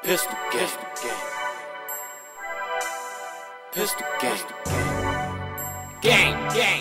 Pistol gang. Pistol gang. Gang.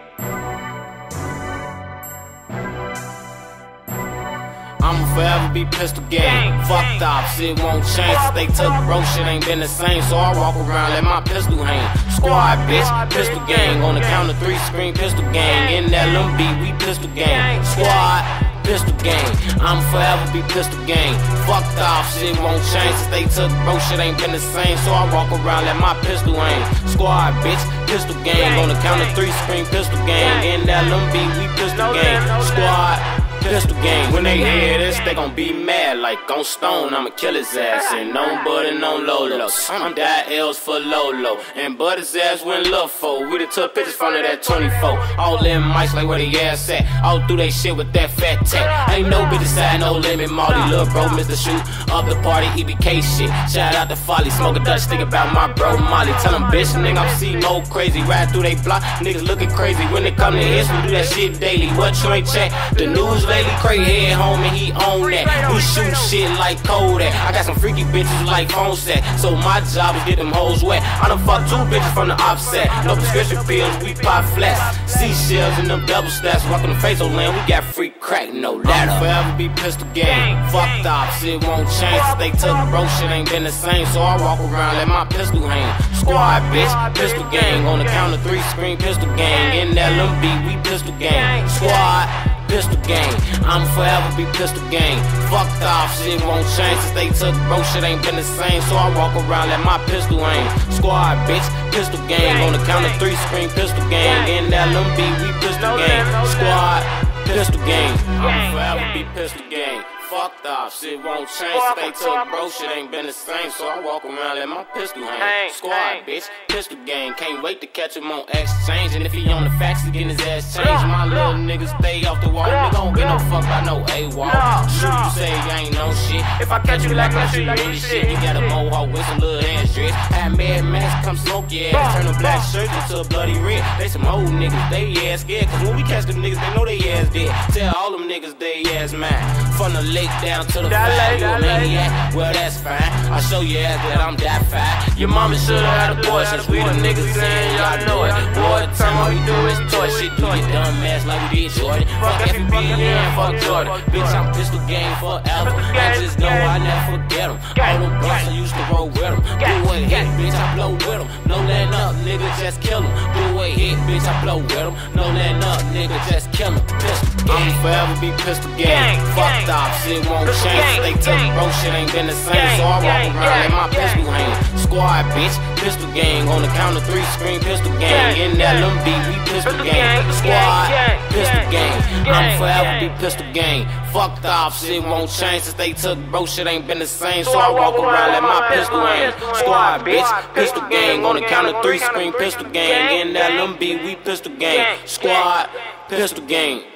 I'ma forever be pistol gang. Fucked off, shit won't change. Since they took bro, shit ain't been the same. So I walk around, let my pistol hang. Squad, bitch, pistol gang. On the count of 3, scream pistol gang. In that LMB, we pistol gang. Squad, pistol gang. I'ma forever be pistol gang. Fucked off, shit won't change. Since they took bro, shit ain't been the same. So I walk around, let my pistol hang. Squad, bitch, pistol gang. On the count of 3, scream pistol gang. In that LMB, we pistol gang. Squad, pistol gang. When they hear this, they gon' be mad like on Stone. I'ma kill his ass and on Bud and on Lolo. I'm die L's for Lolo and Bud his ass went love for. We done took pictures from that 24. All in mics like where the ass at. All through they shit with that fat tech. Ain't no bitch inside, no limit. Molly, lil' bro, Mr. Shoot up the party, EBK shit. Shout out to Folly, smoke a Dutch, think about my bro Molly. Tell them bitch, nigga, I'm C-Mo crazy. Ride through they block, niggas looking crazy. When they come to hits, we do that shit daily. What you ain't check? The news lately, crazy head homie, he own that. We shoot shit like Kodak. I got some freaky bitches like phone set. So my job is get them hoes wet. I done fucked 2 bitches from the offset. No prescription pills, we pop flats. Seashells and them double stacks. Walk on the face of land, we got free crack, no ladder. I'ma forever be pistol gang. Fucked off, shit won't change. Since they took bro, shit ain't been the same. So I walk around, let my pistol hang. Squad, bitch, pistol gang. On the count of 3, scream pistol gang. In that LMB, we pistol gang. Squad, pistol gang. I'ma forever be pistol gang. Fucked off, shit won't change. Since they took bro, shit ain't been the same. So I walk around, let my pistol hang. Squad, bitch, pistol gang. On the count of 3, scream pistol gang. In that LMB, we pistol gang. Squad, pistol gang. I'ma forever be pistol gang. Fucked off, shit won't change. Since they took bro, shit ain't been the same. So I walk around, let my pistol hang. Squad, bitch, pistol gang. Can't wait to catch him on exchange. And if he on the facts, he getting his ass changed. My little niggas stay off the wall. Nigga don't get no fuck by no AWOL. Shoot, you say you ain't no shit. If I catch you like I shoot you any shit. You got a mohawk with some little ass dress. Had Mad Max come smoke your ass. Turn a black shirt into a bloody red. They some old niggas, they ass scared. Cause when we catch them niggas, they know they ass dead. Tell all them niggas they ass mine. From the lake down to the fire, you a maniac? Well, that's fine. I show your ass that I'm that fine. Your mama should've had a boy since we the niggas saying y'all know it. Boy, the time all we do is toy shit. Do your dumb ass like we did Jordan. Fuck FB and fuck Jordan. Bitch, I'm pistol gang forever. I just know I never forget them. All them blunts I used to roll with them. Do a hit, bitch, I blow with them. No letting up, nigga, just kill them. Do a hit, bitch, I blow with them. No letting up, nigga, just kill them. I'ma forever be pistol gang. Fucked off, shit won't change. They took bro, shit ain't been the same. So I walk around, let my pistol hang. Squad, bitch, pistol gang. On the count of 3, scream pistol gang. In that LMB, we pistol gang. Squad, pistol gang. I'ma forever be pistol gang. Fucked off, shit won't change. Since they took bro, shit ain't been the same. So I walk around, let my pistol hang. Squad, bitch, pistol gang. On the count of 3, scream pistol gang. In that LMB, we pistol gang. Squad, pistol gang.